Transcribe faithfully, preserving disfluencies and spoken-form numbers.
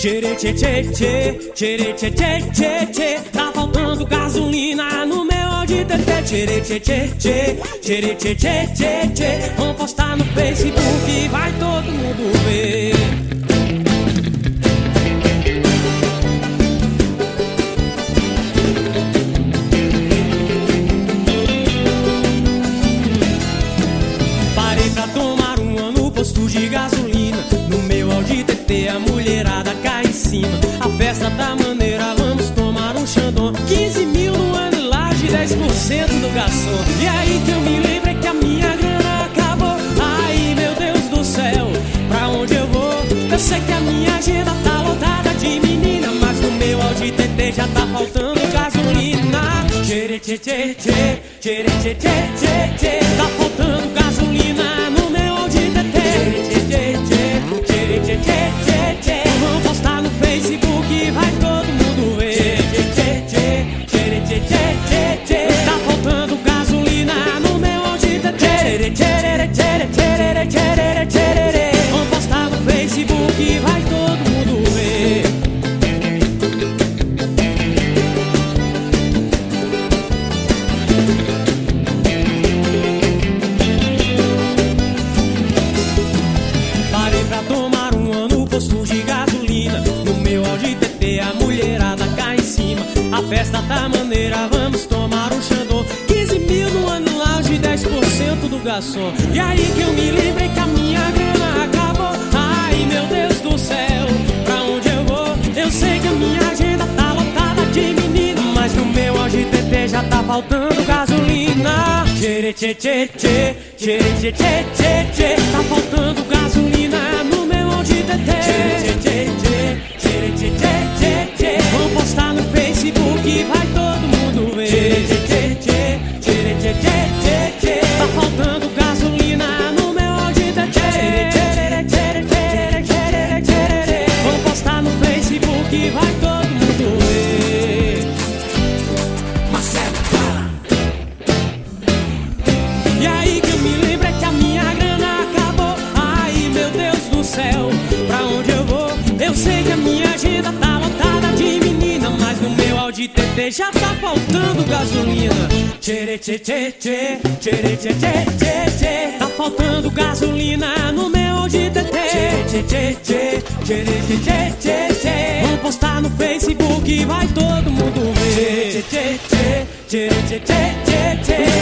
Tchê, tchê, tchê, tchê, tchê, tchê, tchê, tchê, tchê. Tá faltando gasolina no meu Audi T T. Tchê, tchê, tchê, tchê, tchê, tchê, tchê, tchê, tchê. Vamos postar no Facebook e vai todo mundo ver. Parei pra tomar uma no posto de gasolina. No meu Audi T T a mulherada cai em cima. A festa tá maneira, vamos tomar um Xandão. Quinze mil no ano e laje, dez por cento do garçom. E aí que eu me lembrei que a minha grana acabou. Ai meu Deus do céu, pra onde eu vou? Eu sei que a minha agenda tá lotada de menina, mas no meu Audi T T já tá faltando gasolina. Tchê, tchê, tchê, tchê, tchê, tchê, tchê, tchê, tchê. Tá faltando gasolina no meu Audi T T. Tchê, tchê, tchê, tchê, tchê, tchê, tchê. Vamos postar no Facebook e vai todo mundo ver. Tchê, tchê, tchê, tchê, tchê, tchê, tchê, tchê. Tá faltando gasolina no meu Audi T T. Tchê, tchê, tchê, tchê, tchê, tchê, tchê. Vamos postar no Facebook e vai todo mundo ver. Parei pra tomar um ano no posto de gasolina. No meu Audi T T a mulherada cai em cima. A festa tá maneira, vamos tomar um Xandão. Quinze mil no ano lounge, dez por cento do garçom. E aí que eu me lembrei que a minha grana acabou. Ai meu Deus do céu, pra onde eu vou? Eu sei que a minha agenda tá lotada de menina, mas no meu Audi T T já tá faltando gasolina. Tchê, tchê, tchê, tchê, tchê, tchê, tchê, tchê, tchê. Tá faltando gasolina no meu Audi T T. Tchê, tchê, tchê, tchê, tchê, tchê, tchê, tchê. Vamos postar no Facebook e vai todo mundo ver. Tchê, tchê, tchê, tchê, tchê, tchê, tchê, tchê. Tá faltando gasolina no meu Audi T T. Tchê, tchê, tchê, tchê, tchê, tchê. Vamos postar no Facebook e vai todo mundo ver. Marcelo fala. E aí que eu me lembrei que a minha grana acabou. Ai meu Deus do céu, pra onde eu vou? Eu sei que a minha agenda tá lotada de menina, mas no meu Audi T T já tá faltando gasolina. Tchê, tchê, tchê, tchê, tchê, tchê, tchê, tchê, tchê. Tá faltando gasolina no meu Audi T T. Tchê, tchê, tchê, tchê, tchê, tchê, tchê, tchê. Vamos postar no Facebook e vai todo mundo ver. Tchê, tchê, tchê, tchê, tchê, tchê, tchê, tchê.